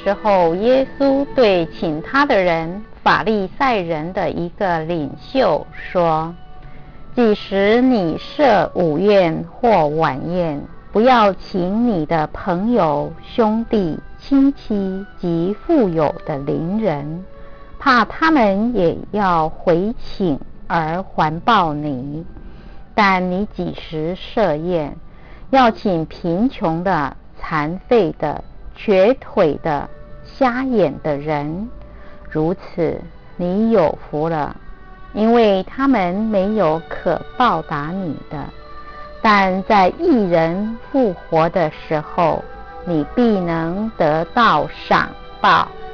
时候，耶稣对请他的人，法利赛人的一个领袖说：即使你设午宴或晚宴，不要请你的朋友、兄弟、亲戚及富有的邻人，怕他们也要回请而还报你。但你几时设宴，要请贫穷的、残废的、瘸腿的、瞎眼的人，如此你有福了，因为他们没有可报答你的。但在义人复活的时候，你必能得到赏报。